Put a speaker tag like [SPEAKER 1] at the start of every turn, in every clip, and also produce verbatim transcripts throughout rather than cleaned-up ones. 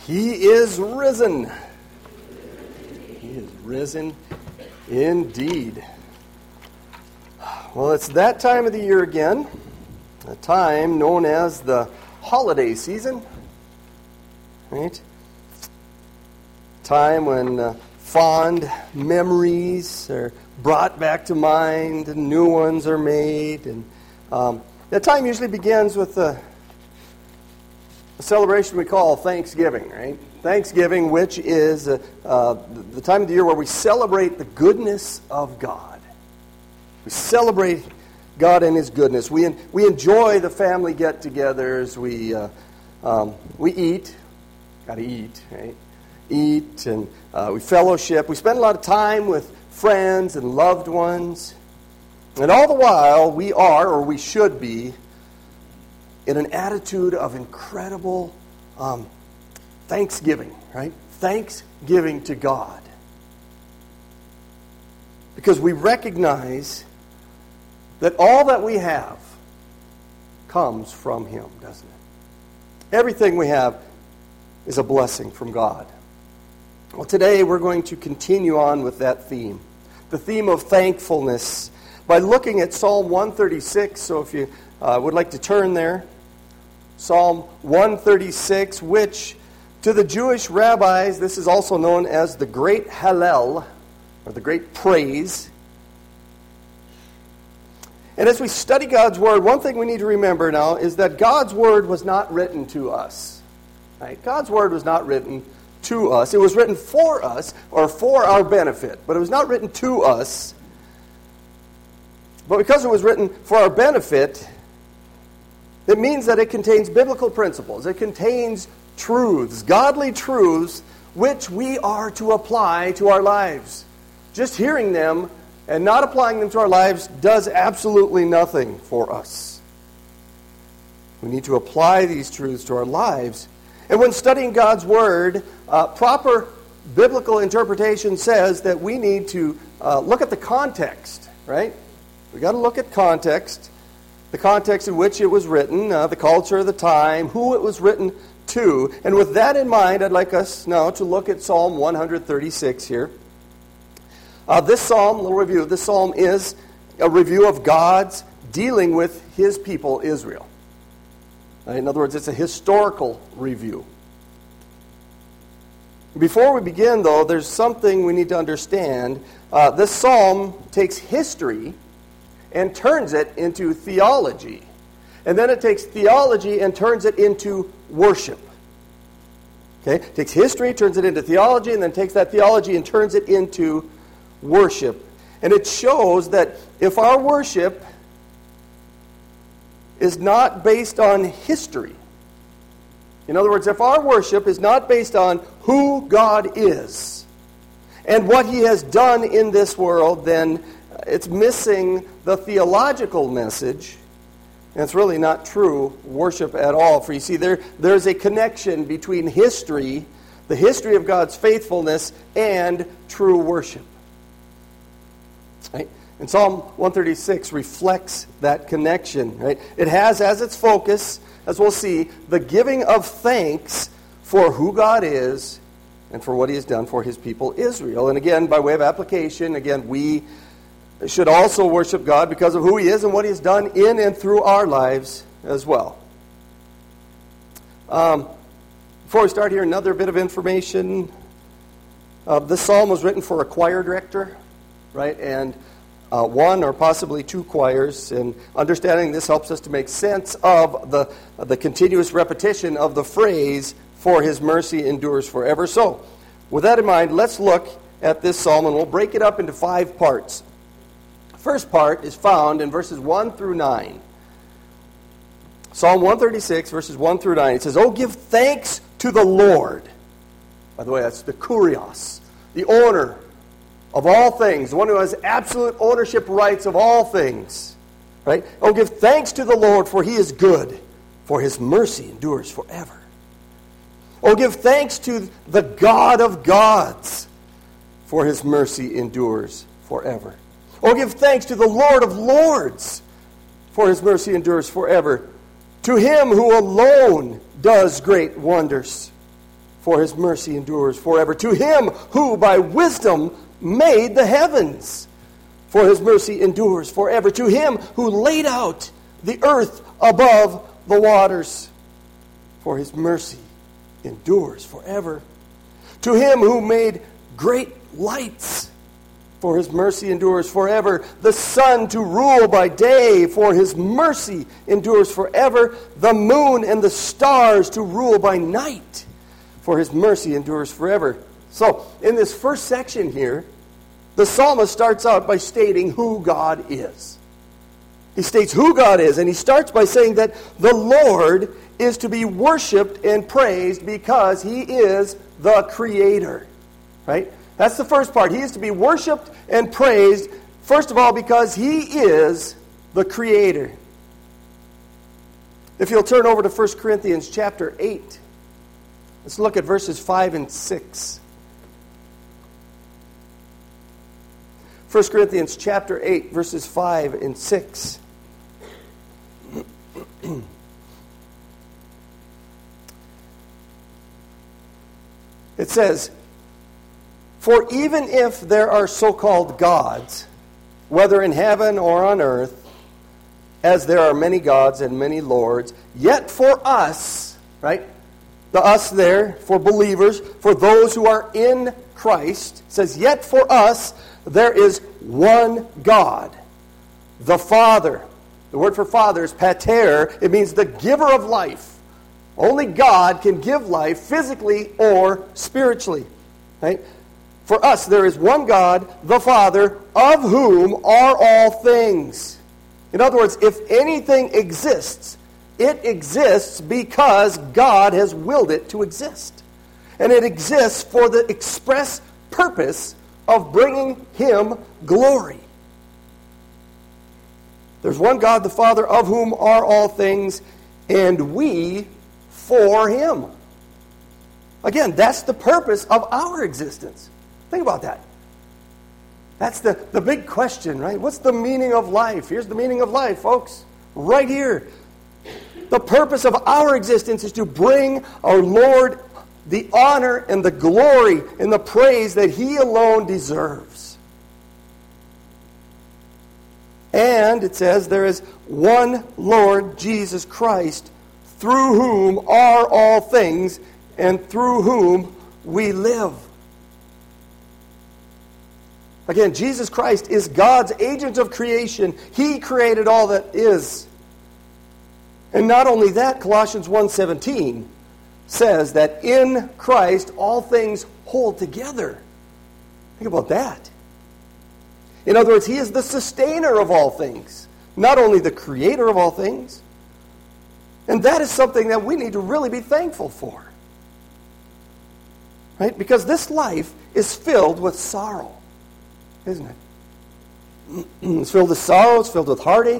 [SPEAKER 1] He is risen. He is risen indeed. Well, it's that time of the year again, a time known as the holiday season, right? Time when uh, fond memories are brought back to mind and new ones are made. And um, that time usually begins with a, a celebration we call Thanksgiving, right? Thanksgiving, which is uh, uh, the time of the year where we celebrate the goodness of God. We celebrate God and His goodness. We we enjoy the family get-togethers. We uh, um, we eat. Got to eat, right? Eat and uh, we fellowship. We spend a lot of time with friends and loved ones. And all the while, we are, or we should be, in an attitude of incredible um, thanksgiving, right? Thanksgiving to God. Because we recognize that all that we have comes from Him, doesn't it? Everything we have is a blessing from God. Well, today we're going to continue on with that theme, the theme of thankfulness, by looking at Psalm one thirty-six. So if you uh, would like to turn there, Psalm one thirty-six, which to the Jewish rabbis, this is also known as the Great Hallel, or the Great Praise. And as we study God's Word, one thing we need to remember now is that God's Word was not written to us. Right? God's Word was not written to us. It was written for us, or for our benefit, but it was not written to us. But because it was written for our benefit, it means that it contains biblical principles. It contains truths, godly truths, which we are to apply to our lives. Just hearing them and not applying them to our lives does absolutely nothing for us. We need to apply these truths to our lives. And when studying God's Word, uh, proper biblical interpretation says that we need to uh, look at the context, right? We've got to look at context, the context in which it was written, uh, the culture of the time, who it was written to. And with that in mind, I'd like us now to look at Psalm one thirty-six here. Uh, this psalm, a little review, this psalm is a review of God's dealing with His people, Israel. In other words, it's a historical review. Before we begin, though, there's something we need to understand. Uh, this psalm takes history and turns it into theology. And then it takes theology and turns it into worship. Okay? It takes history, turns it into theology, and then takes that theology and turns it into worship. And it shows that if our worship is not based on history, in other words, if our worship is not based on who God is and what He has done in this world, then it's missing the theological message, and it's really not true worship at all. For you see, there there's a connection between history, the history of God's faithfulness, and true worship. Right? And Psalm one thirty-six reflects that connection. Right? It has as its focus, as we'll see, the giving of thanks for who God is and for what He has done for His people Israel. And again, by way of application, again, we should also worship God because of who He is and what He has done in and through our lives as well. Um, before we start here, another bit of information. Uh, this psalm was written for a choir director, right? And uh, one or possibly two choirs. And understanding this helps us to make sense of the, of the continuous repetition of the phrase, "For His mercy endures forever." So, with that in mind, let's look at this psalm, and we'll break it up into five parts. First part is found in verses one through nine. Psalm one thirty-six, verses one through nine. It says, "Oh, give thanks to the Lord." By the way, that's the kurios, the owner of all things, the one who has absolute ownership rights of all things. Right? "Oh, give thanks to the Lord, for He is good, for His mercy endures forever. Oh, give thanks to the God of gods, for His mercy endures forever. Oh, give thanks to the Lord of lords, for His mercy endures forever. To Him who alone does great wonders, for his mercy endures forever. To him who by wisdom made the heavens, for his mercy endures forever. To him who laid out the earth above the waters, for his mercy endures forever. To him who made great lights, for his mercy endures forever. The sun to rule by day, for his mercy endures forever. The moon and the stars to rule by night, for his mercy endures forever. So, in this first section here, the psalmist starts out by stating who God is. He states who God is, and he starts by saying that the Lord is to be worshipped and praised because he is the Creator. Right? That's the first part. He is to be worshipped and praised, first of all, because he is the Creator. If you'll turn over to First Corinthians chapter eight, let's look at verses five and six. First Corinthians chapter eight, verses five and six. It says, "For even if there are so-called gods, whether in heaven or on earth, as there are many gods and many lords, yet for us," right? The us there, for believers, for those who are in Christ, it says, "Yet for us there is one God, the Father." The word for Father is pater. It means the giver of life. Only God can give life physically or spiritually. Right? For us there is one God, the Father, of whom are all things. In other words, if anything exists, it exists because God has willed it to exist. And it exists for the express purpose of bringing him glory. There's one God, the Father, of whom are all things, and we for him. Again, that's the purpose of our existence. Think about that. That's the, the big question, right? What's the meaning of life? Here's the meaning of life, folks. Right here. The purpose of our existence is to bring our Lord the honor and the glory and the praise that he alone deserves. And it says there is one Lord Jesus Christ, through whom are all things, and through whom we live. Again, Jesus Christ is God's agent of creation. He created all that is. And not only that, Colossians one seventeen says that in Christ all things hold together. Think about that. In other words, he is the sustainer of all things, not only the creator of all things. And that is something that we need to really be thankful for. Right? Because this life is filled with sorrow, isn't it? It's filled with sorrow, it's filled with heartache,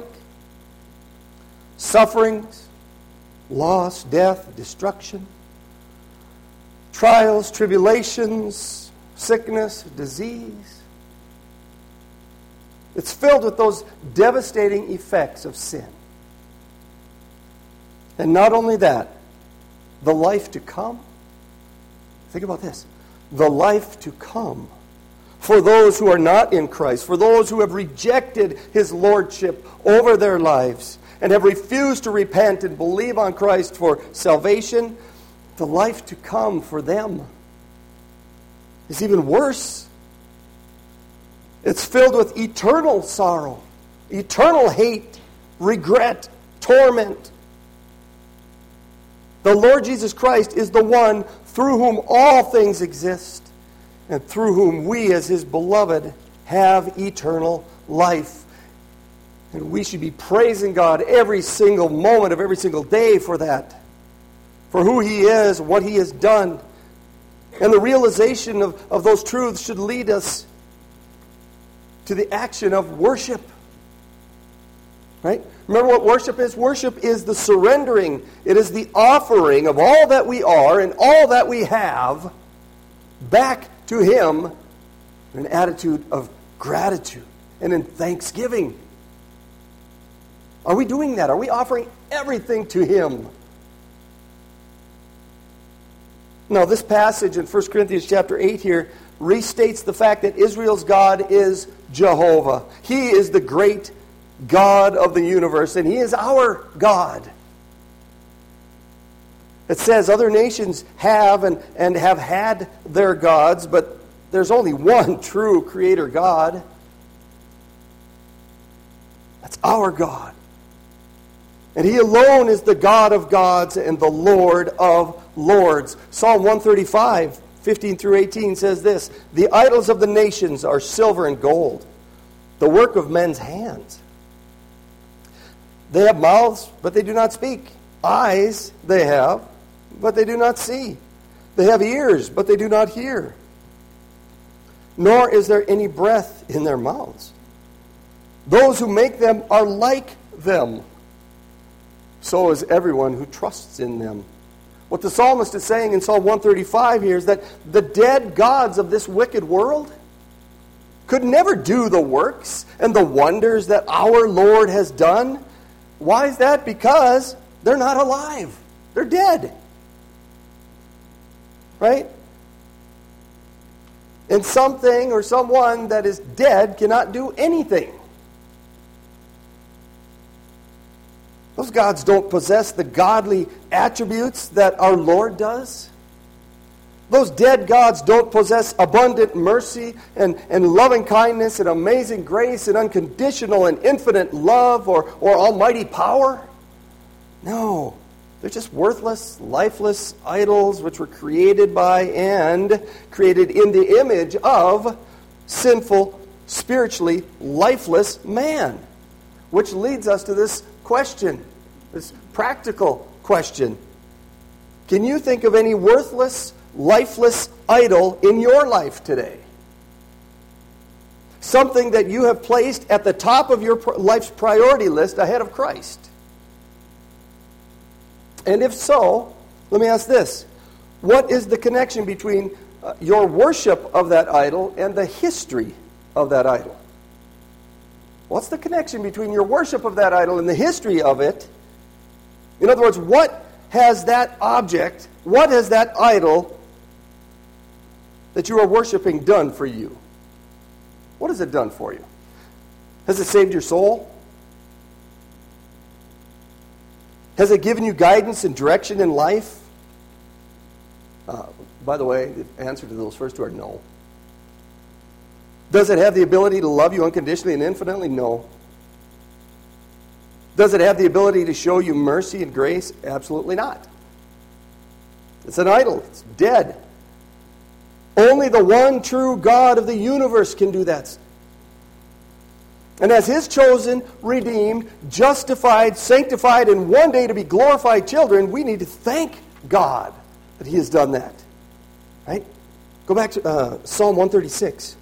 [SPEAKER 1] sufferings, loss, death, destruction, trials, tribulations, sickness, disease. It's filled with those devastating effects of sin. And not only that, the life to come. Think about this. The life to come for those who are not in Christ, for those who have rejected his lordship over their lives and have refused to repent and believe on Christ for salvation, the life to come for them is even worse. It's filled with eternal sorrow, eternal hate, regret, torment. The Lord Jesus Christ is the one through whom all things exist, and through whom we, as his beloved, have eternal life. And we should be praising God every single moment of every single day for that, for who he is, what he has done. And the realization of, of those truths should lead us to the action of worship. Right? Remember what worship is? Worship is the surrendering. It is the offering of all that we are and all that we have back to him in an attitude of gratitude and in thanksgiving. Are we doing that? Are we offering everything to him? No, this passage in First Corinthians chapter eight here restates the fact that Israel's God is Jehovah. He is the great God of the universe, and He is our God. It says other nations have and, and have had their gods, but there's only one true Creator God. That's our God. And He alone is the God of gods and the Lord of lords. Psalm one thirty-five, fifteen through eighteen says this: "The idols of the nations are silver and gold, the work of men's hands. They have mouths, but they do not speak. Eyes they have, but they do not see. They have ears, but they do not hear. Nor is there any breath in their mouths. Those who make them are like them. So is everyone who trusts in them." What the psalmist is saying in Psalm one thirty-five here is that the dead gods of this wicked world could never do the works and the wonders that our Lord has done. Why is that? Because they're not alive. They're dead. Right? And something or someone that is dead cannot do anything. Those gods don't possess the godly attributes that our Lord does. Those dead gods don't possess abundant mercy and, and loving kindness and amazing grace and unconditional and infinite love or, or almighty power. No, they're just worthless, lifeless idols which were created by and created in the image of sinful, spiritually lifeless man. Which leads us to this question, this practical question. Can you think of any worthless, lifeless idol in your life today? Something that you have placed at the top of your life's priority list ahead of Christ. And if so, let me ask this. What is the connection between uh, your worship of that idol and the history of that idol? What's the connection between your worship of that idol and the history of it? In other words, what has that object, what has that idol that you are worshiping done for you? What has it done for you? Has it saved your soul? Has it given you guidance and direction in life? Uh, by the way, the answer to those first two are no. Does it have the ability to love you unconditionally and infinitely? No. Does it have the ability to show you mercy and grace? Absolutely not. It's an idol. It's dead. Only the one true God of the universe can do that. And as His chosen, redeemed, justified, sanctified, and one day to be glorified children, we need to thank God that He has done that. Right? Go back to uh, Psalm one thirty-six.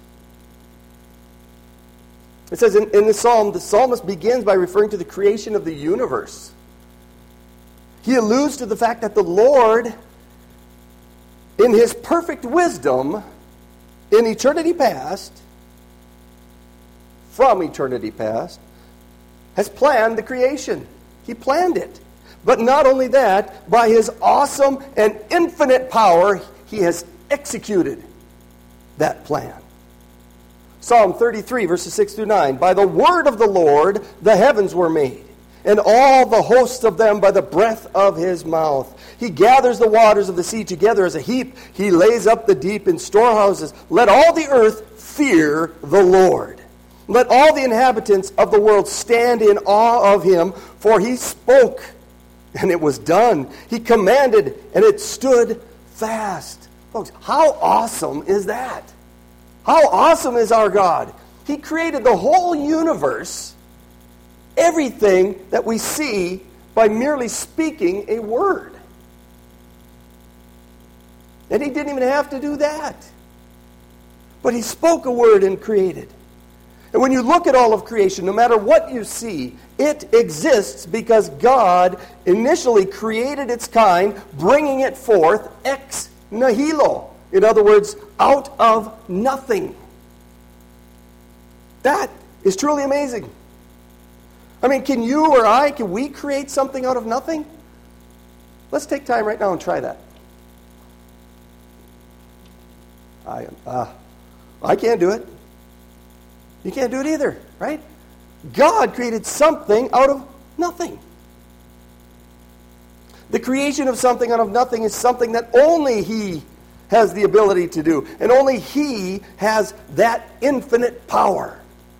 [SPEAKER 1] It says in, in the psalm, the psalmist begins by referring to the creation of the universe. He alludes to the fact that the Lord, in His perfect wisdom, in eternity past, from eternity past, has planned the creation. He planned it. But not only that, by His awesome and infinite power, He has executed that plan. Psalm thirty-three, verses six through nine. "By the word of the Lord the heavens were made, and all the hosts of them by the breath of His mouth. He gathers the waters of the sea together as a heap. He lays up the deep in storehouses. Let all the earth fear the Lord. Let all the inhabitants of the world stand in awe of Him, for He spoke, and it was done. He commanded, and it stood fast." Folks, how awesome is that? How awesome is our God? He created the whole universe, everything that we see, by merely speaking a word. And He didn't even have to do that. But He spoke a word and created. And when you look at all of creation, no matter what you see, it exists because God initially created its kind, bringing it forth ex nihilo. In other words, out of nothing. That is truly amazing. I mean, can you or I, can we create something out of nothing? Let's take time right now and try that. I, uh, I can't do it. You can't do it either, right? God created something out of nothing. The creation of something out of nothing is something that only He has the ability to do. And only He has that infinite power.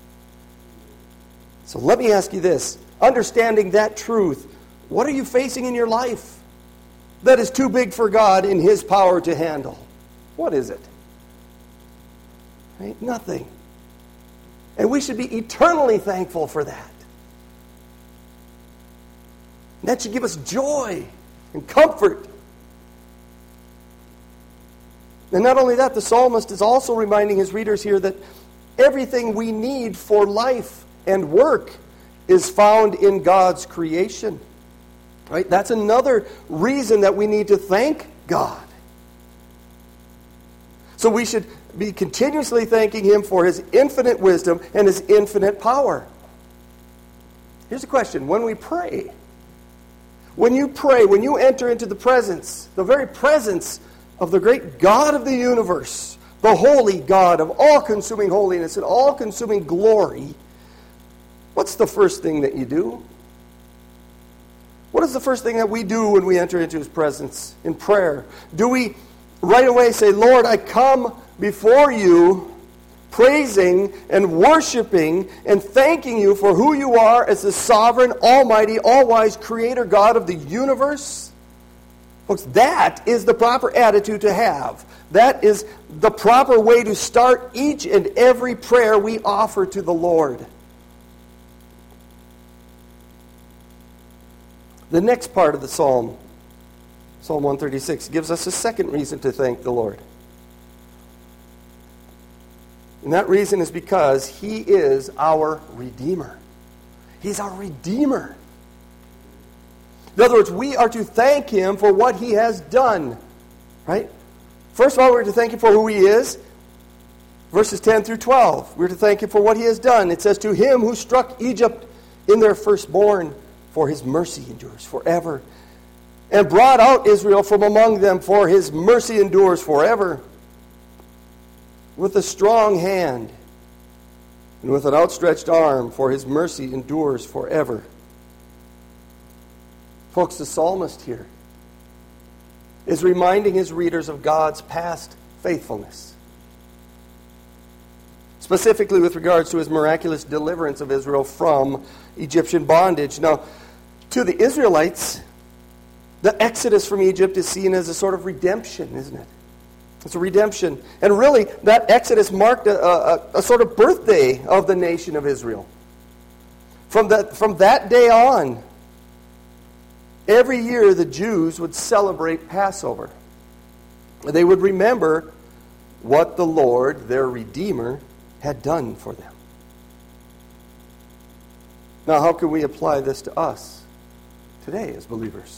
[SPEAKER 1] So let me ask you this. Understanding that truth, what are you facing in your life that is too big for God in His power to handle? What is it? Right? Nothing. And we should be eternally thankful for that. And that should give us joy and comfort. And not only that, the psalmist is also reminding his readers here that everything we need for life and work is found in God's creation. Right? That's another reason that we need to thank God. So we should be continuously thanking Him for His infinite wisdom and His infinite power. Here's the question. When we pray, when you pray, when you enter into the presence, the very presence of the great God of the universe, the holy God of all-consuming holiness and all-consuming glory, what's the first thing that you do? What is the first thing that we do when we enter into His presence in prayer? Do we right away say, Lord, I come before you praising and worshiping and thanking you for who you are as the sovereign, almighty, all-wise creator God of the universe? Folks, that is the proper attitude to have. That is the proper way to start each and every prayer we offer to the Lord. The next part of the psalm, Psalm one thirty-six, gives us a second reason to thank the Lord. And that reason is because He is our Redeemer. He's our Redeemer. In other words, we are to thank Him for what He has done. Right? First of all, we're to thank Him for who He is. Verses ten through twelve. We're to thank Him for what He has done. It says, to Him who struck Egypt in their firstborn, for His mercy endures forever. And brought out Israel from among them, for His mercy endures forever. With a strong hand and with an outstretched arm, for His mercy endures forever. Folks, the psalmist here is reminding his readers of God's past faithfulness, specifically with regards to His miraculous deliverance of Israel from Egyptian bondage. Now, to the Israelites, the exodus from Egypt is seen as a sort of redemption, isn't it? It's a redemption. And really, that exodus marked a, a, a sort of birthday of the nation of Israel. From that, from that day on, every year the Jews would celebrate Passover. They would remember what the Lord, their Redeemer, had done for them. Now, how can we apply this to us today as believers?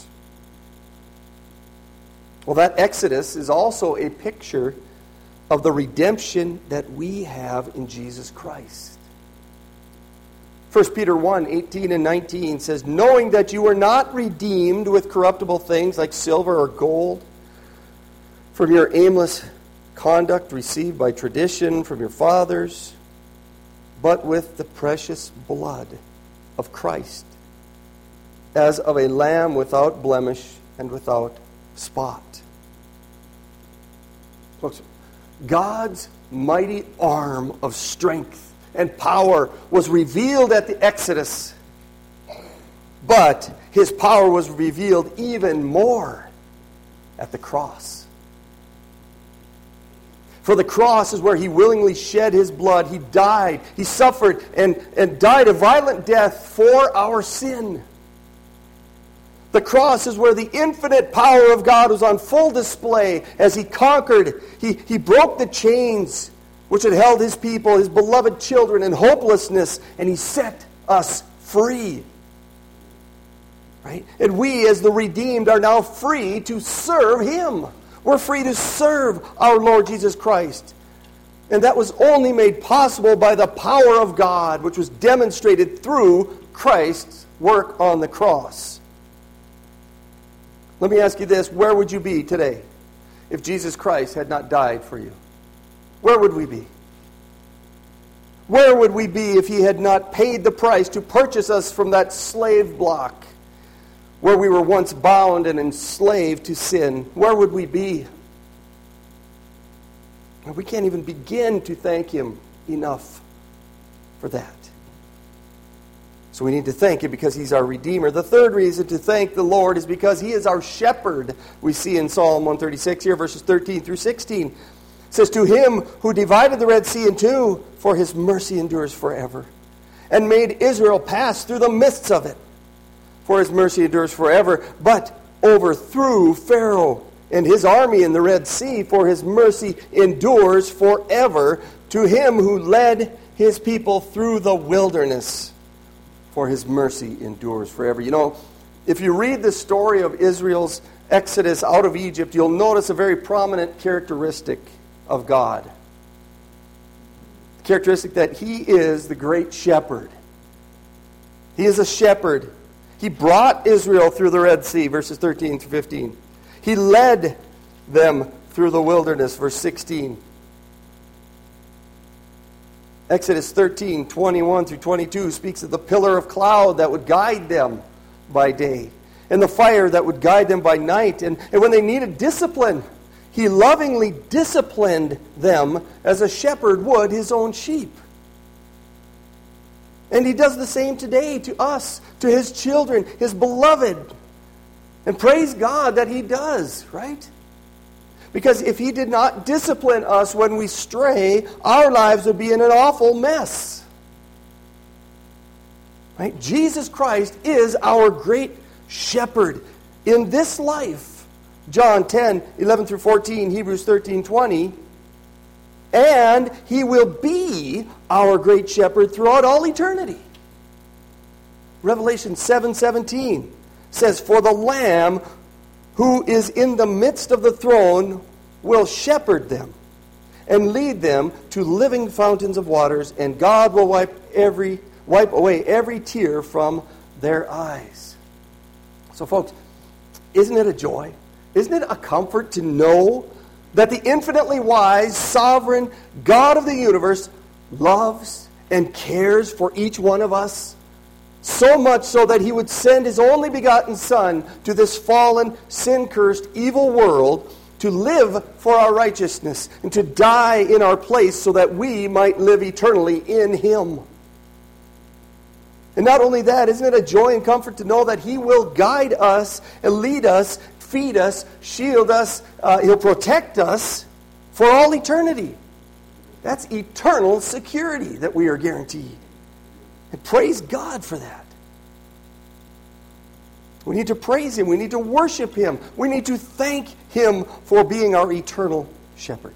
[SPEAKER 1] Well, that Exodus is also a picture of the redemption that we have in Jesus Christ. First Peter one, eighteen and nineteen says, knowing that you were not redeemed with corruptible things like silver or gold from your aimless conduct received by tradition from your fathers, but with the precious blood of Christ, as of a lamb without blemish and without spot. Folks, God's mighty arm of strength and power was revealed at the Exodus, but His power was revealed even more at the cross. For the cross is where He willingly shed His blood. He died, He suffered, and, and died a violent death for our sin. The cross is where the infinite power of God was on full display as He conquered. He, he broke the chains which had held His people, His beloved children, in hopelessness, and He set us free. Right? And we, as the redeemed, are now free to serve Him. We're free to serve our Lord Jesus Christ. And that was only made possible by the power of God, which was demonstrated through Christ's work on the cross. Let me ask you this, where would you be today if Jesus Christ had not died for you? where would we be? Where would we be if he had not paid the price to purchase us from that slave block where we were once bound and enslaved to sin? Where would we be? We can't even begin to thank him enough for that. So we need to thank him because he's our Redeemer. The third reason to thank the Lord is because he is our shepherd. We see in Psalm one thirty-six here, verses thirteen through sixteen. It says, to him who divided the Red Sea in two, for his mercy endures forever, and made Israel pass through the midst of it, for his mercy endures forever, but overthrew Pharaoh and his army in the Red Sea, for his mercy endures forever, to him who led his people through the wilderness, for his mercy endures forever. You know, if you read the story of Israel's exodus out of Egypt, you'll notice a very prominent characteristic of God. The characteristic that he is the great shepherd. He is a shepherd. He brought Israel through the Red Sea, verses thirteen through fifteen. He led them through the wilderness, verse sixteen. Exodus thirteen, twenty-one through twenty-two speaks of the pillar of cloud that would guide them by day, and the fire that would guide them by night. And, and when they needed discipline, he lovingly disciplined them as a shepherd would his own sheep. And he does the same today to us, to his children, his beloved. And praise God that he does, right? Because if he did not discipline us when we stray, our lives would be in an awful mess. Right? Jesus Christ is our great shepherd in this life. John ten, eleven through fourteen, Hebrews thirteen, twenty. And he will be our great shepherd throughout all eternity. Revelation seven, seventeen says, for the Lamb who is in the midst of the throne will shepherd them and lead them to living fountains of waters, and God will wipe every wipe away every tear from their eyes. So folks, isn't it a joy? Isn't it a comfort to know that the infinitely wise, sovereign God of the universe loves and cares for each one of us? So much so that he would send his only begotten Son to this fallen, sin-cursed, evil world to live for our righteousness and to die in our place so that we might live eternally in him. And not only that, isn't it a joy and comfort to know that he will guide us and lead us, feed us, shield us, uh, he'll protect us for all eternity. That's eternal security that we are guaranteed. And praise God for that. We need to praise him. We need to worship him. We need to thank him for being our eternal shepherd.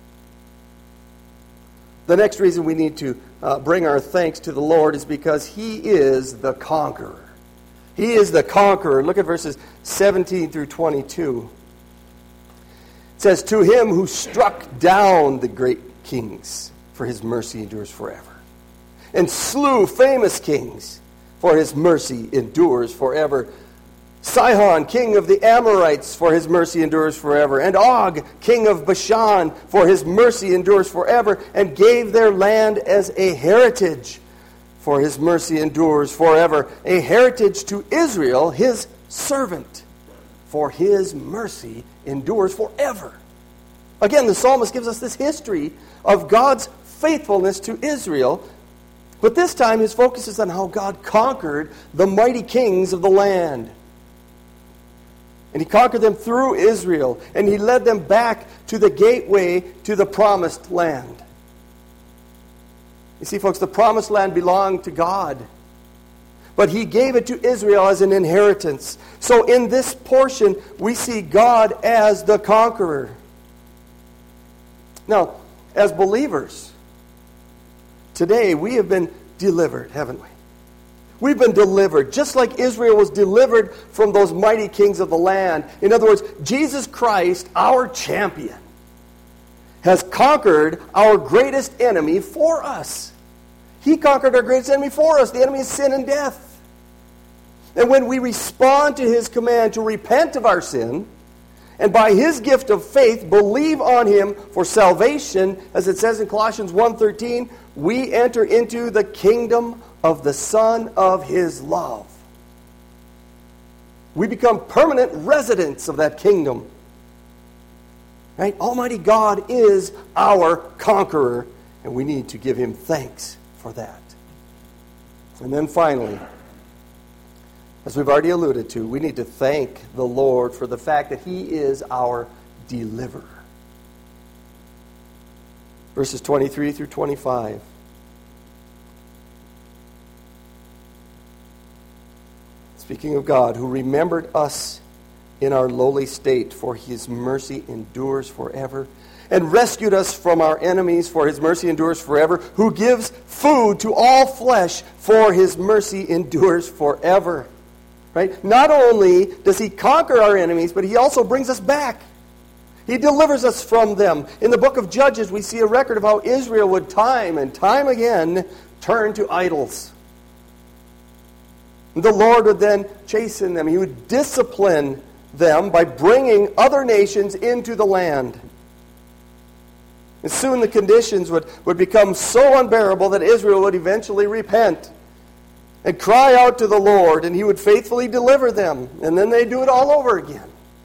[SPEAKER 1] The next reason we need to uh, bring our thanks to the Lord is because he is the conqueror. He is the conqueror. Look at verses seventeen through twenty-two. It says, to him who struck down the great kings, for his mercy endures forever, and slew famous kings, for his mercy endures forever. Sihon, king of the Amorites, for his mercy endures forever. And Og, king of Bashan, for his mercy endures forever, and gave their land as a heritage, for his mercy endures forever. A heritage to Israel, his servant, for his mercy endures forever. Again, the psalmist gives us this history of God's faithfulness to Israel, but this time his focus is on how God conquered the mighty kings of the land. And he conquered them through Israel, and he led them back to the gateway to the promised land. You see, folks, the promised land belonged to God, but he gave it to Israel as an inheritance. So in this portion, we see God as the conqueror. Now, as believers, today we have been delivered, haven't we? We've been delivered, just like Israel was delivered from those mighty kings of the land. In other words, Jesus Christ, our champion, has conquered our greatest enemy for us. He conquered our greatest enemy for us. The enemy is sin and death. And when we respond to his command to repent of our sin and by his gift of faith believe on him for salvation, as it says in Colossians one thirteen, we enter into the kingdom of the Son of his love. We become permanent residents of that kingdom. Right? Almighty God is our conqueror, and we need to give him thanks for that. And then finally, as we've already alluded to, we need to thank the Lord for the fact that he is our deliverer. Verses twenty-three through twenty-five. Speaking of God, who remembered us in our lowly state, for his mercy endures forever, and rescued us from our enemies, for his mercy endures forever, who gives food to all flesh, for his mercy endures forever. Right? Not only does he conquer our enemies, but he also brings us back. He delivers us from them. In the book of Judges, we see a record of how Israel would time and time again turn to idols. The Lord would then chasten them. He would discipline them by bringing other nations into the land. And soon the conditions would, would become so unbearable that Israel would eventually repent and cry out to the Lord, and he would faithfully deliver them. And then they'd do it all over again.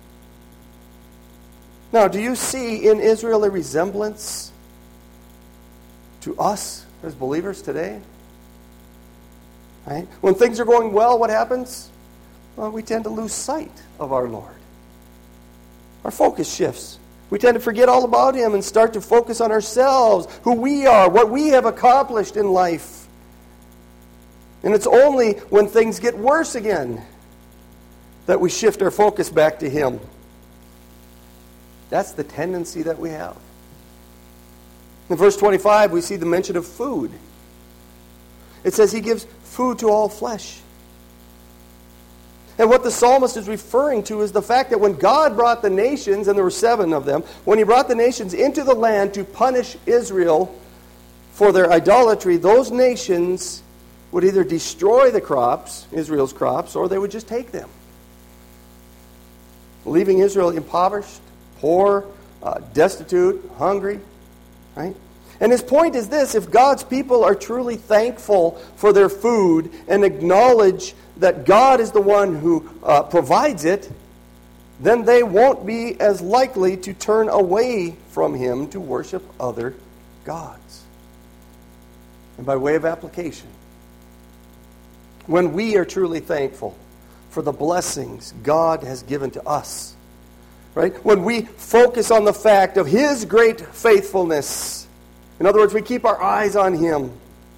[SPEAKER 1] Now, do you see in Israel a resemblance to us as believers today? Right? When things are going well, what happens? Well, we tend to lose sight of our Lord. Our focus shifts. We tend to forget all about him and start to focus on ourselves, who we are, what we have accomplished in life. And it's only when things get worse again that we shift our focus back to him. That's the tendency that we have. In verse twenty-five, we see the mention of food. It says he gives food to all flesh. And what the psalmist is referring to is the fact that when God brought the nations, and there were seven of them, when he brought the nations into the land to punish Israel for their idolatry, those nations would either destroy the crops, Israel's crops, or they would just take them, leaving Israel impoverished, poor, uh, destitute, hungry. Right? And his point is this: if God's people are truly thankful for their food and acknowledge that God is the one who uh, provides it, then they won't be as likely to turn away from him to worship other gods. And by way of application, when we are truly thankful for the blessings God has given to us, right? When we focus on the fact of his great faithfulness, in other words, we keep our eyes on him.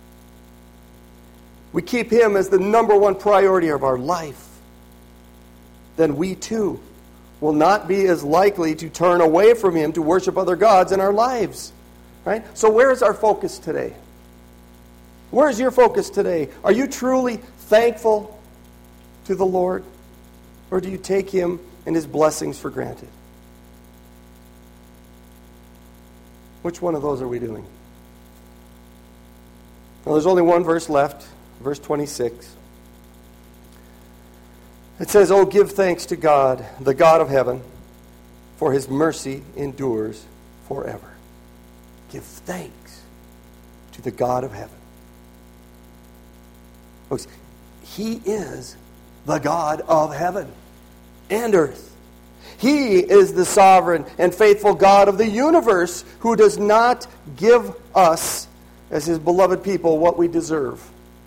[SPEAKER 1] We keep him as the number one priority of our life. Then we too will not be as likely to turn away from him to worship other gods in our lives. Right? So where is our focus today? Where is your focus today? Are you truly thankful to the Lord? Or do you take him and his blessings for granted? Which one of those are we doing? Well, there's only one verse left, verse twenty-six. It says, "Oh, give thanks to God, the God of heaven, for his mercy endures forever." Give thanks to the God of heaven. Folks, he is the God of heaven and earth. He is the sovereign and faithful God of the universe, who does not give us, as his beloved people, what we deserve.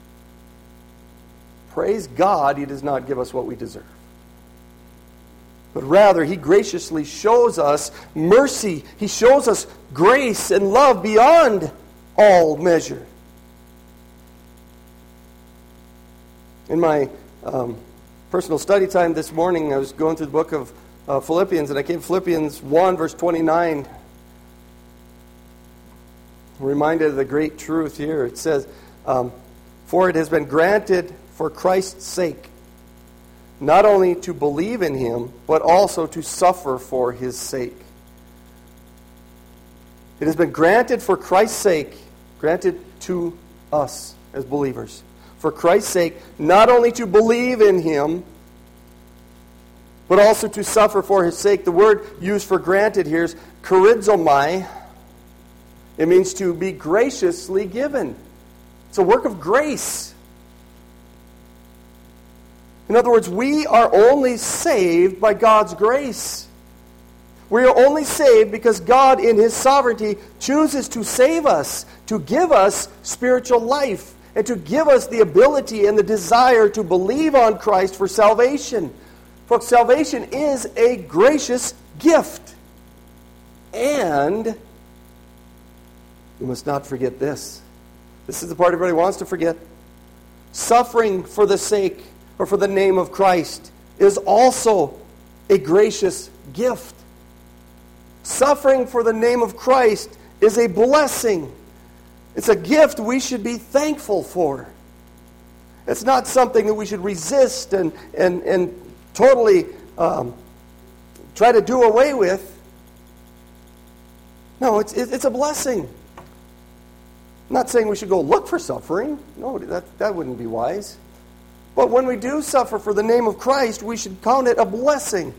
[SPEAKER 1] Praise God, he does not give us what we deserve. But rather, he graciously shows us mercy. He shows us grace and love beyond all measure. In my um, personal study time this morning, I was going through the book of uh, Philippians, and I came to Philippians one, verse twenty-nine. I'm reminded of the great truth here. It says, um, "For it has been granted for Christ's sake, not only to believe in him, but also to suffer for his sake." It has been granted for Christ's sake, granted to us as believers, for Christ's sake, not only to believe in him, but also to suffer for his sake. The word used for granted here is charizomai. It means to be graciously given. It's a work of grace. In other words, we are only saved by God's grace. We are only saved because God, in his sovereignty, chooses to save us, to give us spiritual life, and to give us the ability and the desire to believe on Christ for salvation. Folks, salvation is a gracious gift. And we must not forget this. This is the part everybody wants to forget. Suffering for the sake or for the name of Christ is also a gracious gift. Suffering for the name of Christ is a blessing. It's a gift we should be thankful for. It's not something that we should resist and, and, and totally um, try to do away with. No, it's, it's a blessing. I'm not saying we should go look for suffering. No, that, that wouldn't be wise. But when we do suffer for the name of Christ, we should count it a blessing.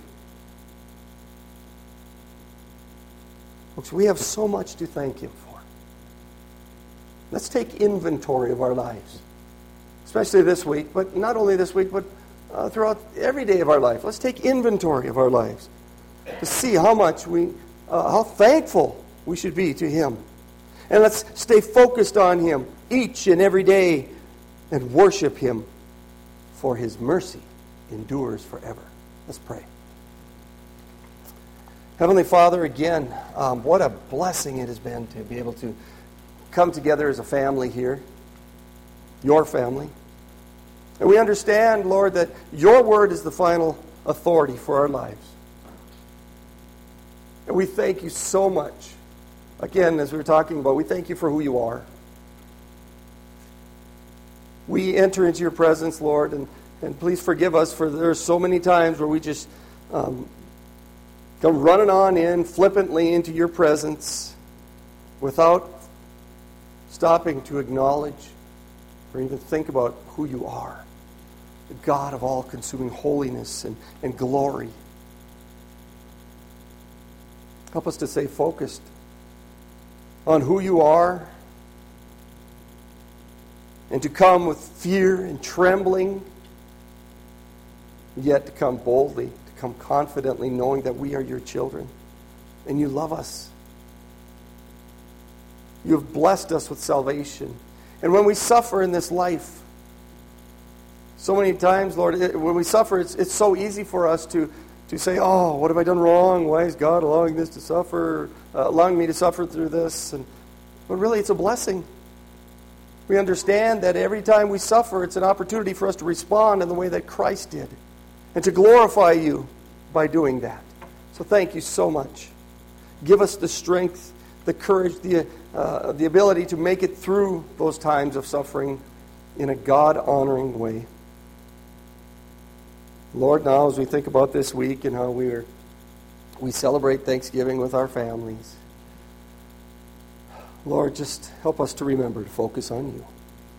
[SPEAKER 1] Folks, we have so much to thank him for. Let's take inventory of our lives, especially this week, but not only this week, but uh, throughout every day of our life. Let's take inventory of our lives to see how much we, uh, how thankful we should be to him. And let's stay focused on him each and every day and worship him, for his mercy endures forever. Let's pray. Heavenly Father, again, um, what a blessing it has been to be able to come together as a family here, your family. And we understand, Lord, that your word is the final authority for our lives. And we thank you so much. Again, as we were talking about, we thank you for who you are. We enter into your presence, Lord, and, and please forgive us, for there are so many times where we just um, come running on in flippantly into your presence without stopping to acknowledge or even think about who you are, the God of all-consuming holiness and, and glory. Help us to stay focused on who you are and to come with fear and trembling, yet to come boldly, to come confidently, knowing that we are your children and you love us. You have blessed us with salvation. And when we suffer in this life, so many times, Lord, it, when we suffer, it's, it's so easy for us to, to say, oh, what have I done wrong? Why is God allowing this to suffer, uh, allowing me to suffer through this? And, but really, it's a blessing. We understand that every time we suffer, it's an opportunity for us to respond in the way that Christ did and to glorify you by doing that. So thank you so much. Give us the strength, the courage, the uh, the ability to make it through those times of suffering in a God-honoring way. Lord, now as we think about this week and how we are, we celebrate Thanksgiving with our families, Lord, just help us to remember to focus on you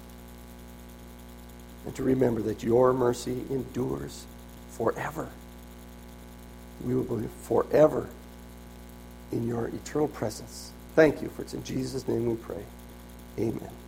[SPEAKER 1] and to remember that your mercy endures forever. We will be forever in your eternal presence. Thank you, for it's in Jesus' name we pray. Amen.